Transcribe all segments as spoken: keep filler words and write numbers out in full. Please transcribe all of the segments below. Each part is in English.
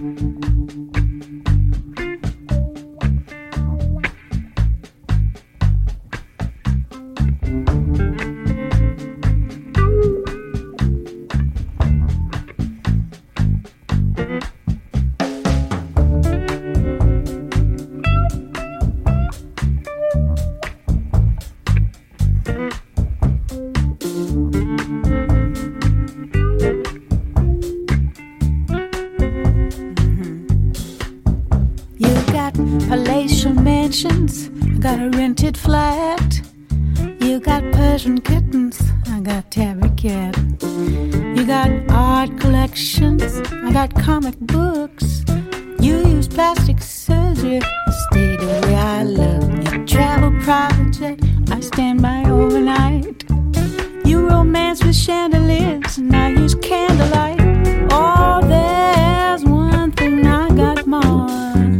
Palatial mansions, I got a rented flat. You got Persian kittens, I got tabby cat. You got art collections, I got comic books. You use plastic surgery, stay the way I love. You travel private jet, I stand by overnight. You romance with chandeliers, and I use candlelight. Oh, there's one thing I got more.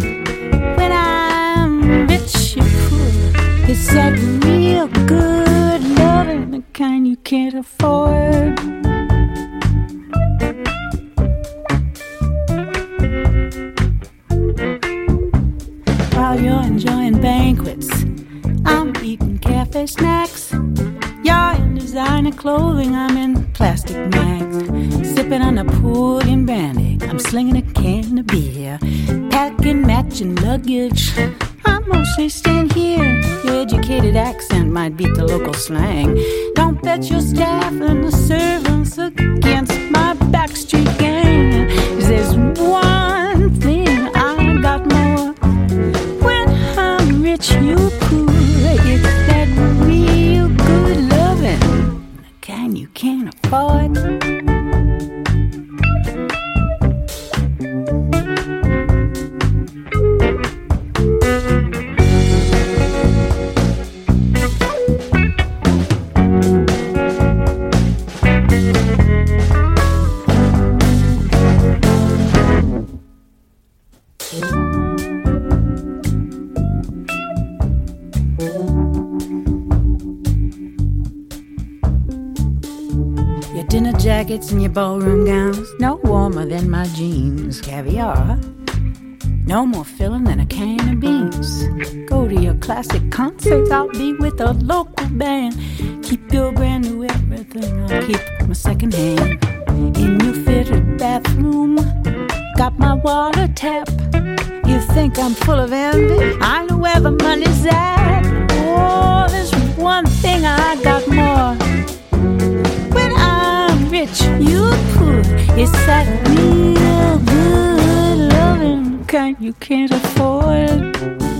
It's that real good loving, the kind you can't afford. While you're enjoying banquets, I'm eating cafe snacks. You're in designer clothing, I'm in plastic mags. Sipping on a pudding brandy, I'm slinging a can of beer. Packing matching luggage, I'm mostly staying here. Your educated accent might beat the local slang. Don't bet your staff and the servants against my backstreet gang. 'Cause there's one thing I got more. When I'm rich, you're cool. It's that real good loving, the kind you can't afford. Jackets and your ballroom gowns, no warmer than my jeans. Caviar, no more filling than a can of beans. Go to your classic concerts, I'll be with a local band. Keep your brand new everything, I'll keep my second hand. In your fitted bathroom, got my water tap. You think I'm full of envy? I know where the money's at. Oh, there's one thing I got more. When I'm rich, you're poor. It's that real good loving kind you can't afford.